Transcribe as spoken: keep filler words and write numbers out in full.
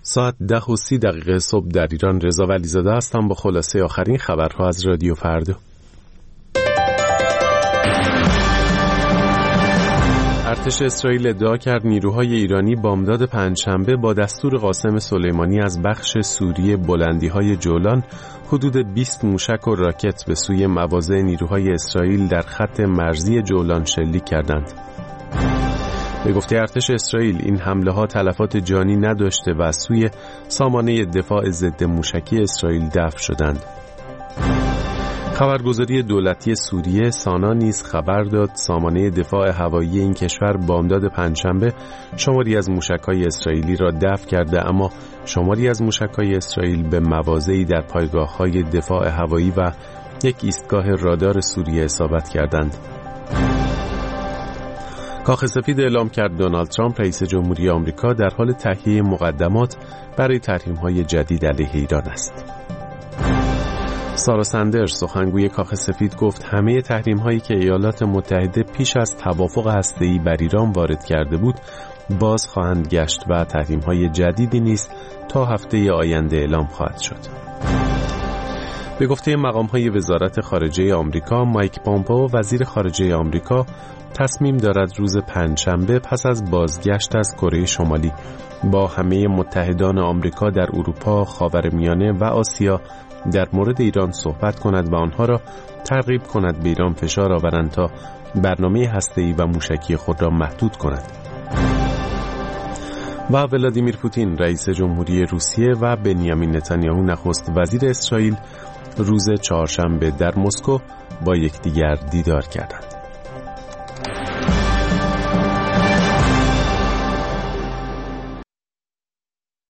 ساعت ده و سی دقیقه صبح در ایران. رضا ولیزاده هستم با خلاصه آخرین خبرها از رادیو فردا. ارتش اسرائیل ادعا کرد نیروهای ایرانی بامداد پنجشنبه با دستور قاسم سلیمانی از بخش سوریه بلندی‌های جولان حدود بیست موشک و راکت به سوی مواضع نیروهای اسرائیل در خط مرزی جولان شلیک کردند. به گفته ارتش اسرائیل این حمله ها تلفات جانی نداشته و از سوی سامانه دفاع ضد موشکی اسرائیل دفع شدند. خبرگزاری دولتی سوریه سانا نیز خبر داد سامانه دفاع هوایی این کشور بامداد پنجشنبه شماری از موشک‌های اسرائیلی را دفع کرده، اما شماری از موشک‌های اسرائیل به مواضعی در پایگاه‌های دفاع هوایی و یک ایستگاه رادار سوریه اصابت کردند. کاخ سفید اعلام کرد دونالد ترامپ رئیس جمهوری آمریکا در حال تهیه مقدمات برای تحریم‌های جدید علیه ایران است. سارا سندرز سخنگوی کاخ سفید گفت همه تحریم‌هایی که ایالات متحده پیش از توافق هسته‌ای بر ایران وارد کرده بود باز خواهند گشت و تحریم‌های جدیدی نیز تا هفته آینده اعلام خواهد شد. به گفته مقام‌های وزارت خارجه آمریکا، مایک پومپئو وزیر خارجه آمریکا تصمیم دارد روز پنجشنبه پس از بازگشت از کره شمالی با همه متحدان آمریکا در اروپا، خاورمیانه و آسیا در مورد ایران صحبت کند و آنها را ترغیب کند به ایران فشار آورند تا برنامه هسته‌ای و موشکی خود را محدود کند. و ولادیمیر پوتین رئیس جمهوری روسیه و بنیامین نتانیاهو نخست وزیر اسرائیل روز چهارشنبه در مسکو با یکدیگر دیدار کردند.